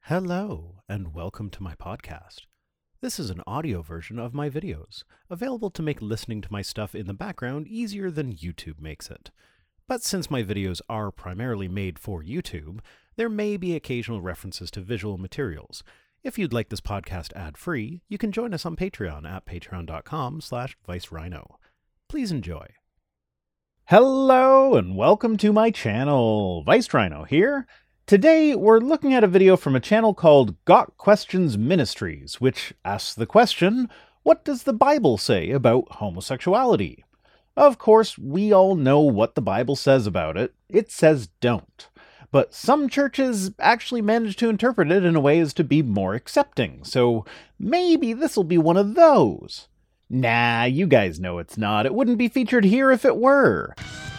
Hello, and welcome to my podcast. This is an audio version of my videos, available to make listening to my stuff in the background easier than YouTube makes it. But since my videos are primarily made for YouTube, there may be occasional references to visual materials. If you'd like this podcast ad-free, you can join us on Patreon at patreon.com/ViceRhino. Please enjoy. Hello, and welcome to my channel. ViceRhino here. Today, we're looking at a video from a channel called Got Questions Ministries, which asks the question, what does the Bible say about homosexuality? Of course, we all know what the Bible says about it. It says don't. But some churches actually manage to interpret it in a way as to be more accepting, so maybe this'll be one of those. Nah, you guys know it's not. It wouldn't be featured here if it were.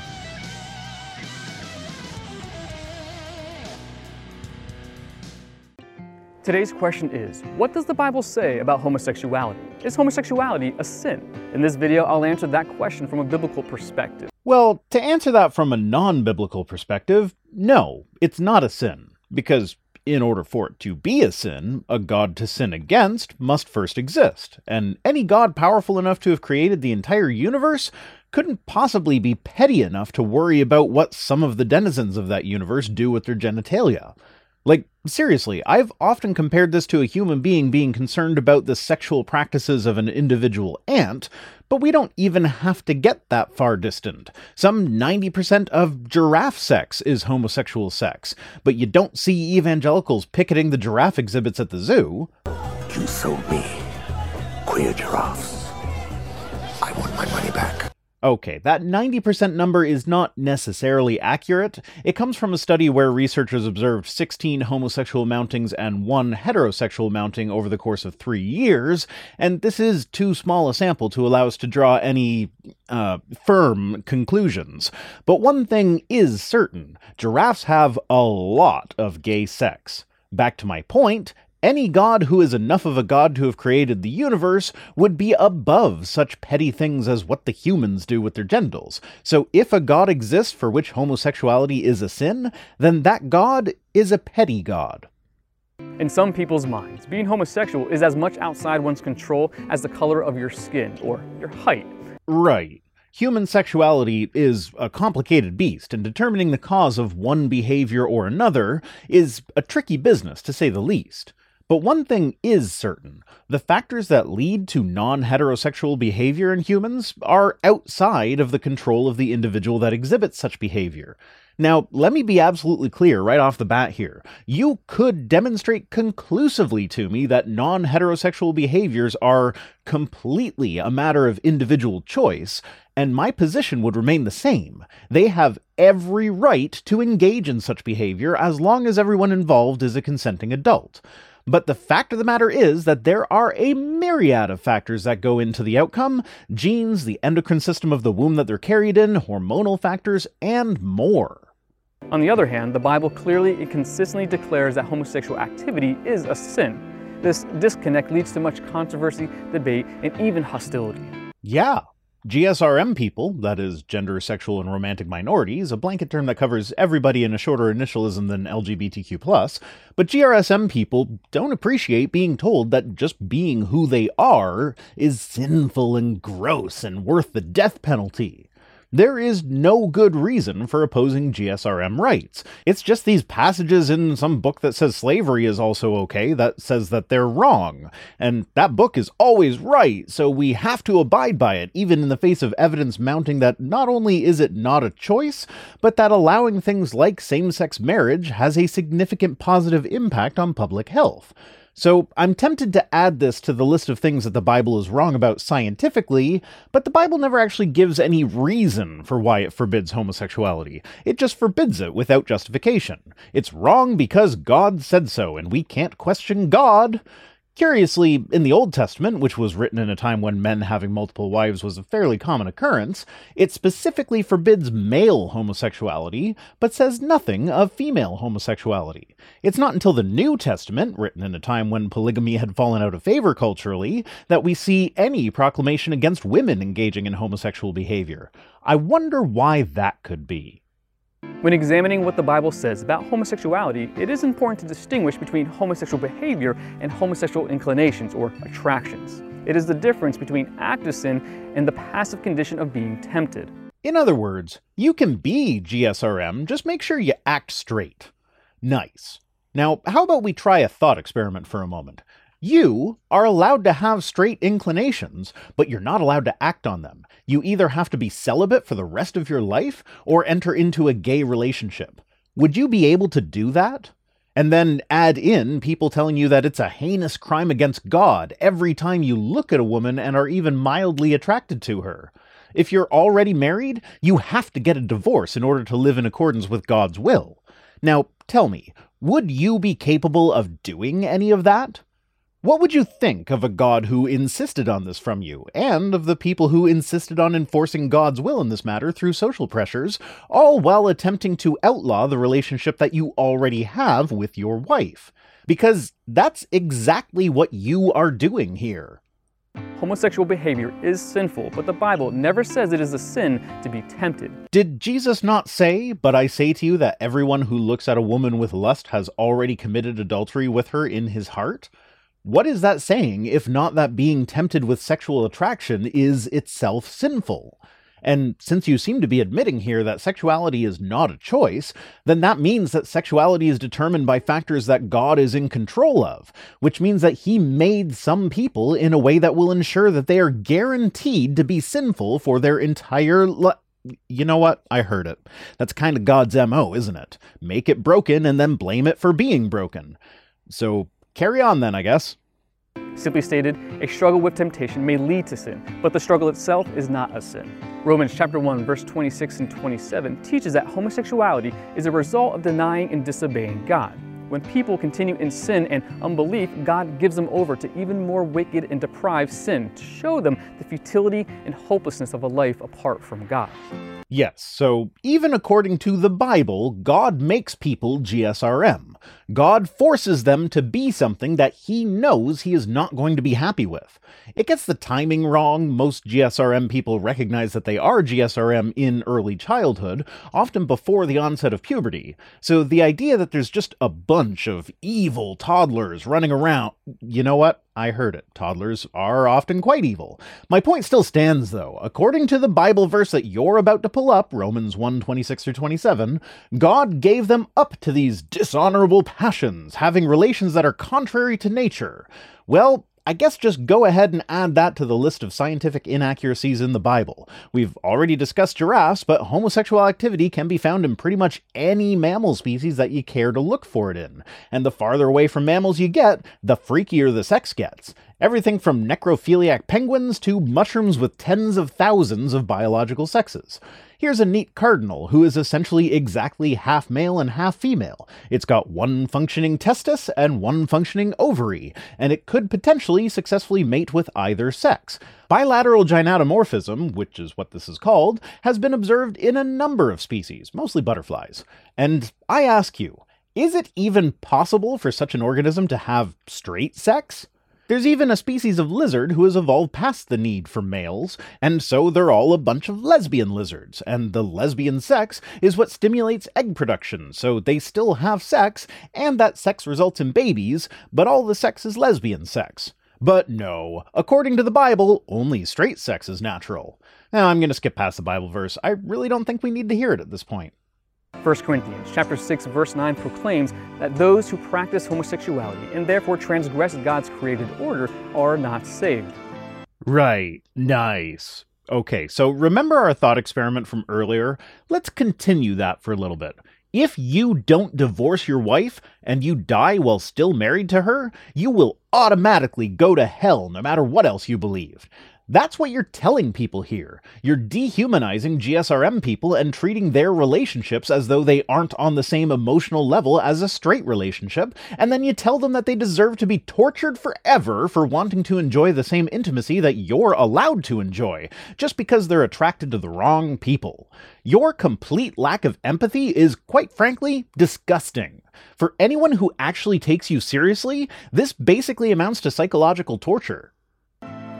Today's question is, what does the Bible say about homosexuality? Is homosexuality a sin? In this video, I'll answer that question from a biblical perspective. Well, to answer that from a non-biblical perspective, no, it's not a sin. Because in order for it to be a sin, a god to sin against must first exist. And any god powerful enough to have created the entire universe couldn't possibly be petty enough to worry about what some of the denizens of that universe do with their genitalia. Like, seriously, I've often compared this to a human being concerned about the sexual practices of an individual ant, but we don't even have to get that far distant. Some 90% of giraffe sex is homosexual sex, but you don't see evangelicals picketing the giraffe exhibits at the zoo. You sold me queer giraffes. I want my money back. Okay, that 90% number is not necessarily accurate. It comes from a study where researchers observed 16 homosexual mountings and 1 heterosexual mounting over the course of 3 years, and this is too small a sample to allow us to draw any firm conclusions. But one thing is certain: giraffes have a lot of gay sex. Back to my point, any god who is enough of a god to have created the universe would be above such petty things as what the humans do with their genitals. So if a god exists for which homosexuality is a sin, then that god is a petty god. In some people's minds, being homosexual is as much outside one's control as the color of your skin or your height. Right. Human sexuality is a complicated beast, and determining the cause of one behavior or another is a tricky business, to say the least. But one thing is certain: the factors that lead to non-heterosexual behavior in humans are outside of the control of the individual that exhibits such behavior. Now, let me be absolutely clear right off the bat here. You could demonstrate conclusively to me that non-heterosexual behaviors are completely a matter of individual choice, and my position would remain the same. They have every right to engage in such behavior as long as everyone involved is a consenting adult. But the fact of the matter is that there are a myriad of factors that go into the outcome: genes, the endocrine system of the womb that they're carried in, hormonal factors, and more. On the other hand, the Bible clearly and consistently declares that homosexual activity is a sin. This disconnect leads to much controversy, debate, and even hostility. Yeah. GSRM people, that is, gender, sexual, and romantic minorities, a blanket term that covers everybody in a shorter initialism than LGBTQ+, but GRSM people don't appreciate being told that just being who they are is sinful and gross and worth the death penalty. There is no good reason for opposing GSRM rights. It's just these passages in some book that says slavery is also okay that says that they're wrong. And that book is always right, so we have to abide by it, even in the face of evidence mounting that not only is it not a choice, but that allowing things like same-sex marriage has a significant positive impact on public health. So I'm tempted to add this to the list of things that the Bible is wrong about scientifically, but the Bible never actually gives any reason for why it forbids homosexuality. It just forbids it without justification. It's wrong because God said so, and we can't question God. Curiously, in the Old Testament, which was written in a time when men having multiple wives was a fairly common occurrence, it specifically forbids male homosexuality, but says nothing of female homosexuality. It's not until the New Testament, written in a time when polygamy had fallen out of favor culturally, that we see any proclamation against women engaging in homosexual behavior. I wonder why that could be. When examining what the Bible says about homosexuality, it is important to distinguish between homosexual behavior and homosexual inclinations or attractions. It is the difference between active sin and the passive condition of being tempted. In other words, you can be GSRM, just make sure you act straight. Nice. Now, how about we try a thought experiment for a moment? You are allowed to have straight inclinations, but you're not allowed to act on them. You either have to be celibate for the rest of your life or enter into a gay relationship. Would you be able to do that? And then add in people telling you that it's a heinous crime against God every time you look at a woman and are even mildly attracted to her. If you're already married, you have to get a divorce in order to live in accordance with God's will. Now, tell me, would you be capable of doing any of that? What would you think of a God who insisted on this from you, and of the people who insisted on enforcing God's will in this matter through social pressures, all while attempting to outlaw the relationship that you already have with your wife? Because that's exactly what you are doing here. Homosexual behavior is sinful, but the Bible never says it is a sin to be tempted. Did Jesus not say, "But I say to you that everyone who looks at a woman with lust has already committed adultery with her in his heart"? What is that saying, if not that being tempted with sexual attraction is itself sinful? And since you seem to be admitting here that sexuality is not a choice, then that means that sexuality is determined by factors that God is in control of, which means that he made some people in a way that will ensure that they are guaranteed to be sinful for their entire life. You know what? I heard it. That's kind of God's MO, isn't it? Make it broken and then blame it for being broken. So carry on then, I guess. Simply stated, a struggle with temptation may lead to sin, but the struggle itself is not a sin. Romans chapter 1, verse 26 and 27 teaches that homosexuality is a result of denying and disobeying God. When people continue in sin and unbelief, God gives them over to even more wicked and depraved sin to show them the futility and hopelessness of a life apart from God. Yes, so even according to the Bible, God makes people GSRM. God forces them to be something that he knows he is not going to be happy with. It gets the timing wrong. Most GSRM people recognize that they are GSRM in early childhood, often before the onset of puberty. So the idea that there's just a bunch of evil toddlers running around, you know what? I heard it. Toddlers are often quite evil. My point still stands, though. According to the Bible verse that you're about to pull up, Romans 1:26-27, God gave them up to these dishonorable passions, having relations that are contrary to nature. Well, I guess just go ahead and add that to the list of scientific inaccuracies in the Bible. We've already discussed giraffes, but homosexual activity can be found in pretty much any mammal species that you care to look for it in. And the farther away from mammals you get, the freakier the sex gets. Everything from necrophiliac penguins to mushrooms with tens of thousands of biological sexes. Here's a neat cardinal who is essentially exactly half male and half female. It's got one functioning testis and one functioning ovary, and it could potentially successfully mate with either sex. Bilateral gynatomorphism, which is what this is called, has been observed in a number of species, mostly butterflies. And I ask you, is it even possible for such an organism to have straight sex? There's even a species of lizard who has evolved past the need for males, and so they're all a bunch of lesbian lizards, and the lesbian sex is what stimulates egg production, so they still have sex, and that sex results in babies, but all the sex is lesbian sex. But no, according to the Bible, only straight sex is natural. Now I'm going to skip past the Bible verse. I really don't think we need to hear it at this point. 1 Corinthians chapter 6, verse 9 proclaims that those who practice homosexuality and therefore transgress God's created order are not saved. Right. Nice. Okay, so remember our thought experiment from earlier? Let's continue that for a little bit. If you don't divorce your wife and you die while still married to her, you will automatically go to hell no matter what else you believe. That's what you're telling people here. You're dehumanizing GSRM people and treating their relationships as though they aren't on the same emotional level as a straight relationship, and then you tell them that they deserve to be tortured forever for wanting to enjoy the same intimacy that you're allowed to enjoy, just because they're attracted to the wrong people. Your complete lack of empathy is, quite frankly, disgusting. For anyone who actually takes you seriously, this basically amounts to psychological torture.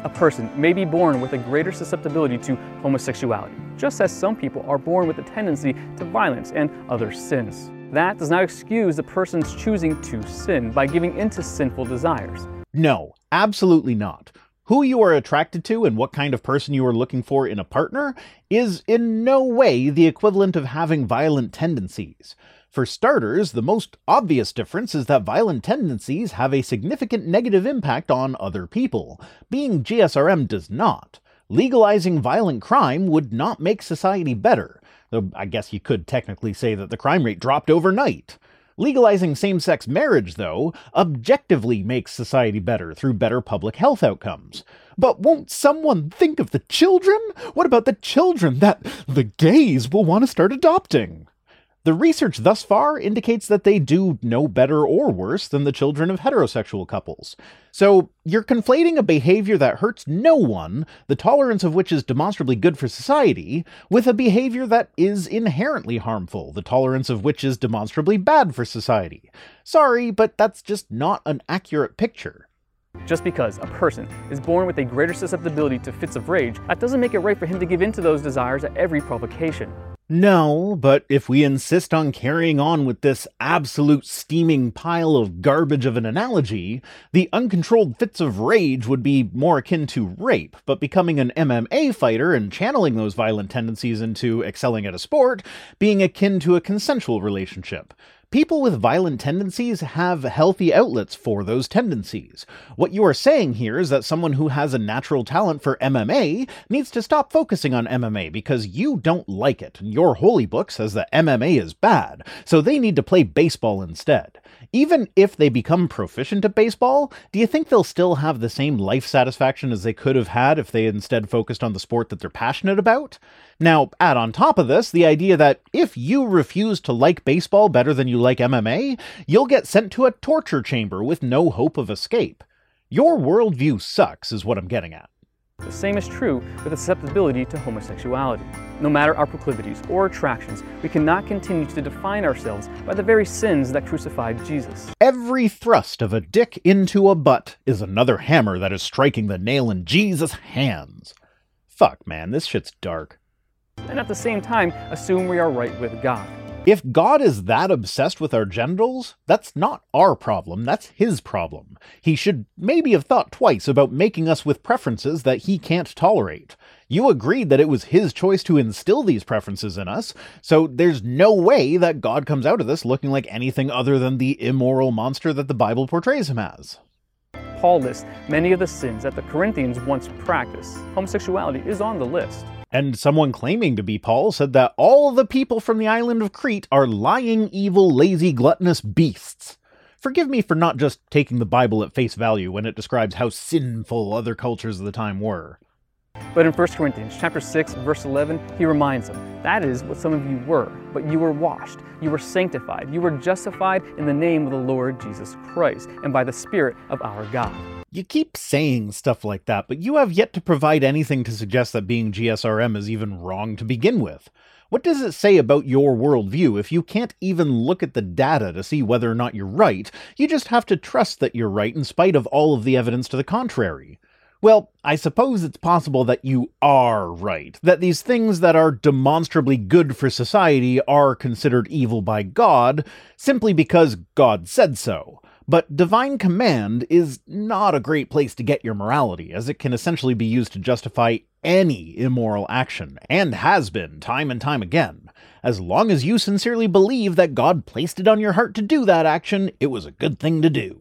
A person may be born with a greater susceptibility to homosexuality, just as some people are born with a tendency to violence and other sins. That does not excuse the person's choosing to sin by giving into sinful desires. No, absolutely not. Who you are attracted to and what kind of person you are looking for in a partner is in no way the equivalent of having violent tendencies. For starters, the most obvious difference is that violent tendencies have a significant negative impact on other people. Being GSRM does not. Legalizing violent crime would not make society better, though I guess you could technically say that the crime rate dropped overnight. Legalizing same-sex marriage, though, objectively makes society better through better public health outcomes. But won't someone think of the children? What about the children that the gays will want to start adopting? The research thus far indicates that they do no better or worse than the children of heterosexual couples. So, you're conflating a behavior that hurts no one, the tolerance of which is demonstrably good for society, with a behavior that is inherently harmful, the tolerance of which is demonstrably bad for society. Sorry, but that's just not an accurate picture. Just because a person is born with a greater susceptibility to fits of rage, that doesn't make it right for him to give in to those desires at every provocation. No, but if we insist on carrying on with this absolute steaming pile of garbage of an analogy, the uncontrolled fits of rage would be more akin to rape, but becoming an MMA fighter and channeling those violent tendencies into excelling at a sport being akin to a consensual relationship. People with violent tendencies have healthy outlets for those tendencies. What you are saying here is that someone who has a natural talent for MMA needs to stop focusing on MMA because you don't like it. Your holy book says that MMA is bad, so they need to play baseball instead. Even if they become proficient at baseball, do you think they'll still have the same life satisfaction as they could have had if they instead focused on the sport that they're passionate about? Now, add on top of this the idea that if you refuse to like baseball better than you like MMA, you'll get sent to a torture chamber with no hope of escape. Your worldview sucks, is what I'm getting at. The same is true with the susceptibility to homosexuality. No matter our proclivities or attractions, we cannot continue to define ourselves by the very sins that crucified Jesus. Every thrust of a dick into a butt is another hammer that is striking the nail in Jesus' hands. Fuck, man, this shit's dark. And at the same time, assume we are right with God. If God is that obsessed with our genitals, that's not our problem, that's his problem. He should maybe have thought twice about making us with preferences that he can't tolerate. You agreed that it was his choice to instill these preferences in us, so there's no way that God comes out of this looking like anything other than the immoral monster that the Bible portrays him as. Paul lists many of the sins that the Corinthians once practiced. Homosexuality is on the list. And someone claiming to be Paul said that all the people from the island of Crete are lying, evil, lazy, gluttonous beasts. Forgive me for not just taking the Bible at face value when it describes how sinful other cultures of the time were. But in 1 Corinthians chapter 6, verse 11, he reminds them, that is what some of you were, but you were washed, you were sanctified, you were justified in the name of the Lord Jesus Christ, and by the Spirit of our God. You keep saying stuff like that, but you have yet to provide anything to suggest that being GSRM is even wrong to begin with. What does it say about your worldview if you can't even look at the data to see whether or not you're right? You just have to trust that you're right in spite of all of the evidence to the contrary. Well, I suppose it's possible that you are right, that these things that are demonstrably good for society are considered evil by God, simply because God said so. But divine command is not a great place to get your morality, as it can essentially be used to justify any immoral action, and has been time and time again. As long as you sincerely believe that God placed it on your heart to do that action, it was a good thing to do.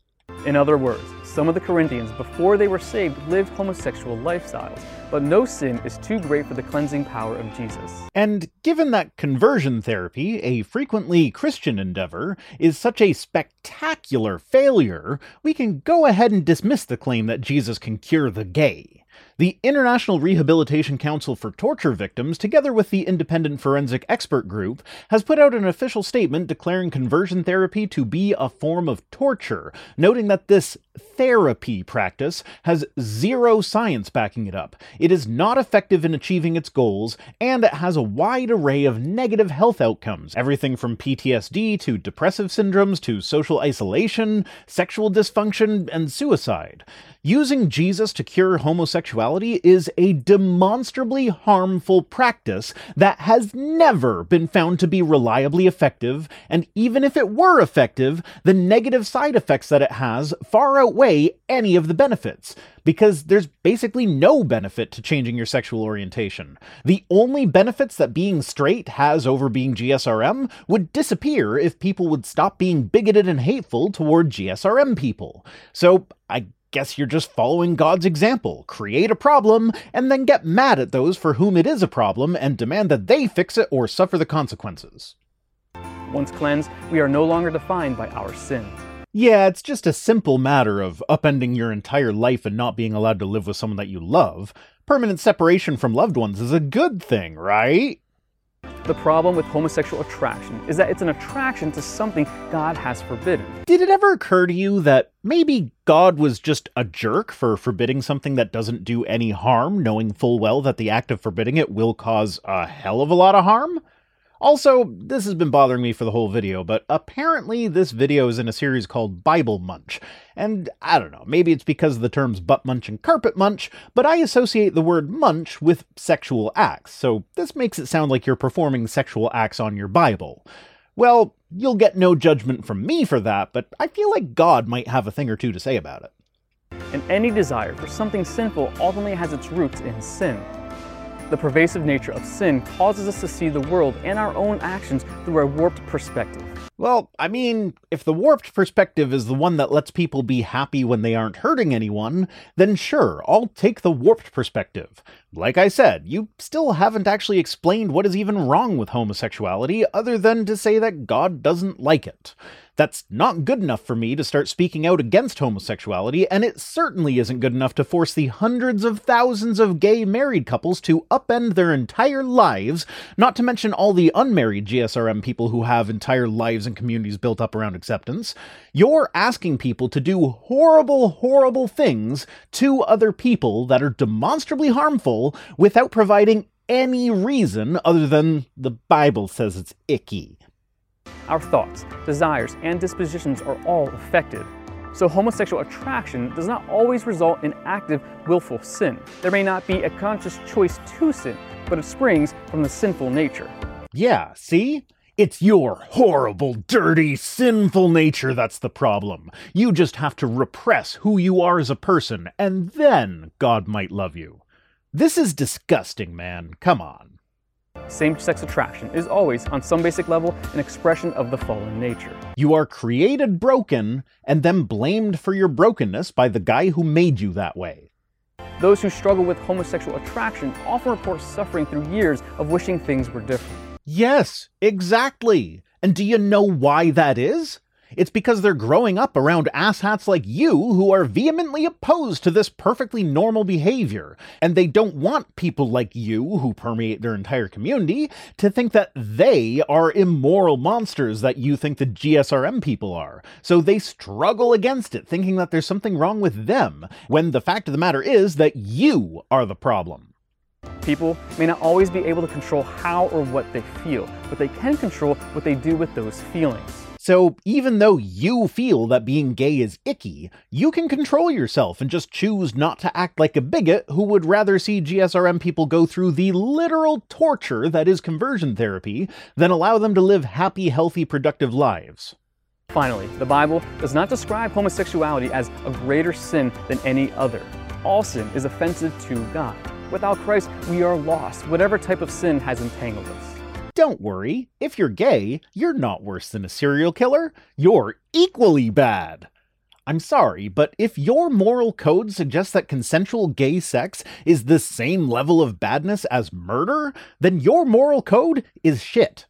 In other words, some of the Corinthians, before they were saved, lived homosexual lifestyles, but no sin is too great for the cleansing power of Jesus. And given that conversion therapy, a frequently Christian endeavor, is such a spectacular failure, we can go ahead and dismiss the claim that Jesus can cure the gay. The International Rehabilitation Council for Torture Victims, together with the Independent Forensic Expert Group, has put out an official statement declaring conversion therapy to be a form of torture, noting that this therapy practice has zero science backing it up. It is not effective in achieving its goals, and it has a wide array of negative health outcomes, everything from PTSD to depressive syndromes to social isolation, sexual dysfunction, and suicide. Using Jesus to cure homosexuality is a demonstrably harmful practice that has never been found to be reliably effective, and even if it were effective, the negative side effects that it has far outweigh any of the benefits, because there's basically no benefit to changing your sexual orientation. The only benefits that being straight has over being GSRM would disappear if people would stop being bigoted and hateful toward GSRM people. So I guess you're just following God's example. Create a problem, and then get mad at those for whom it is a problem and demand that they fix it or suffer the consequences. Once cleansed, we are no longer defined by our sin. Yeah, it's just a simple matter of upending your entire life and not being allowed to live with someone that you love. Permanent separation from loved ones is a good thing, right? The problem with homosexual attraction is that it's an attraction to something God has forbidden. Did it ever occur to you that maybe God was just a jerk for forbidding something that doesn't do any harm, knowing full well that the act of forbidding it will cause a hell of a lot of harm? Also, this has been bothering me for the whole video, but apparently this video is in a series called Bible Munch. And I don't know, maybe it's because of the terms butt munch and carpet munch, but I associate the word munch with sexual acts, so this makes it sound like you're performing sexual acts on your Bible. Well, you'll get no judgment from me for that, but I feel like God might have a thing or two to say about it. And any desire for something sinful ultimately has its roots in sin. The pervasive nature of sin causes us to see the world and our own actions through a warped perspective. Well, I mean, if the warped perspective is the one that lets people be happy when they aren't hurting anyone, then sure, I'll take the warped perspective. Like I said, you still haven't actually explained what is even wrong with homosexuality other than to say that God doesn't like it. That's not good enough for me to start speaking out against homosexuality, and it certainly isn't good enough to force the hundreds of thousands of gay married couples to upend their entire lives, not to mention all the unmarried GSRM people who have entire lives and communities built up around acceptance. You're asking people to do horrible, horrible things to other people that are demonstrably harmful without providing any reason other than the Bible says it's icky. Our thoughts, desires, and dispositions are all affected. So homosexual attraction does not always result in active, willful sin. There may not be a conscious choice to sin, but it springs from the sinful nature. Yeah, see? It's your horrible, dirty, sinful nature that's the problem. You just have to repress who you are as a person, and then God might love you. This is disgusting, man. Come on. Same-sex attraction is always, on some basic level, an expression of the fallen nature. You are created broken, and then blamed for your brokenness by the guy who made you that way. Those who struggle with homosexual attraction often report suffering through years of wishing things were different. Yes, exactly. And do you know why that is? It's because they're growing up around asshats like you who are vehemently opposed to this perfectly normal behavior, and they don't want people like you, who permeate their entire community, to think that they are immoral monsters that you think the GSRM people are. So they struggle against it, thinking that there's something wrong with them, when the fact of the matter is that you are the problem. People may not always be able to control how or what they feel, but they can control what they do with those feelings. So even though you feel that being gay is icky, you can control yourself and just choose not to act like a bigot who would rather see GSRM people go through the literal torture that is conversion therapy than allow them to live happy, healthy, productive lives. Finally, the Bible does not describe homosexuality as a greater sin than any other. All sin is offensive to God. Without Christ, we are lost, whatever type of sin has entangled us. Don't worry, if you're gay, you're not worse than a serial killer. You're equally bad. I'm sorry, but if your moral code suggests that consensual gay sex is the same level of badness as murder, then your moral code is shit.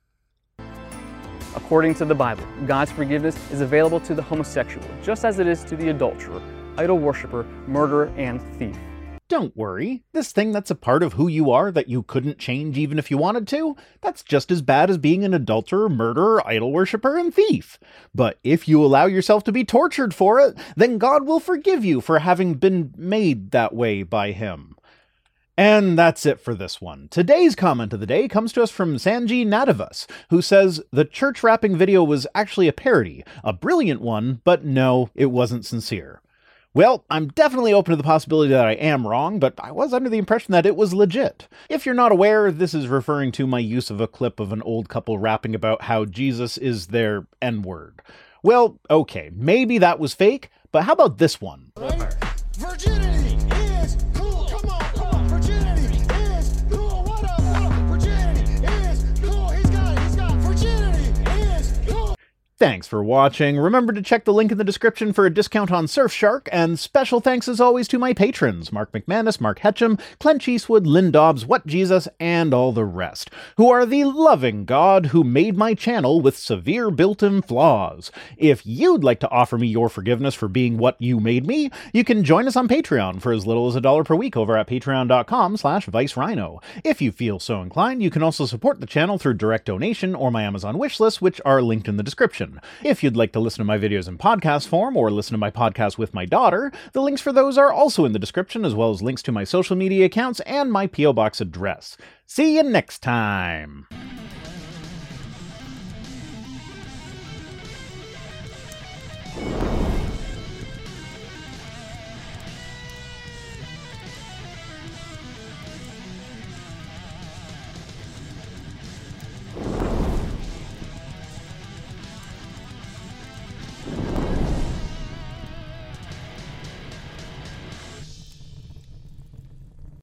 According to the Bible, God's forgiveness is available to the homosexual, just as it is to the adulterer, idol worshiper, murderer, and thief. Don't worry, this thing that's a part of who you are that you couldn't change even if you wanted to, that's just as bad as being an adulterer, murderer, idol worshiper, and thief. But if you allow yourself to be tortured for it, then God will forgive you for having been made that way by Him. And that's it for this one. Today's comment of the day comes to us from Sanji Nadavas, who says, the church rapping video was actually a parody, a brilliant one, but no, it wasn't sincere. Well, I'm definitely open to the possibility that I am wrong, but I was under the impression that it was legit. If you're not aware, this is referring to my use of a clip of an old couple rapping about how Jesus is their N-word. Well, okay, maybe that was fake, but how about this one? Virginity is cool. Come on. Virginity is cool. What up? Virginity is cool. He's got virginity is cool. Thanks for watching. Remember to check the link in the description for a discount on Surfshark, and special thanks as always to my patrons, Mark McManus, Mark Hetcham, Clench Eastwood, Lynn Dobbs, What Jesus, and all the rest, who are the loving God who made my channel with severe built-in flaws. If you'd like to offer me your forgiveness for being what you made me, you can join us on Patreon for as little as $1 per week over at patreon.com/ViceRhino. If you feel so inclined, you can also support the channel through direct donation or my Amazon wishlist, which are linked in the description. If you'd like to listen to my videos in podcast form or listen to my podcast with my daughter, the links for those are also in the description, as well as links to my social media accounts and my P.O. Box address. See you next time!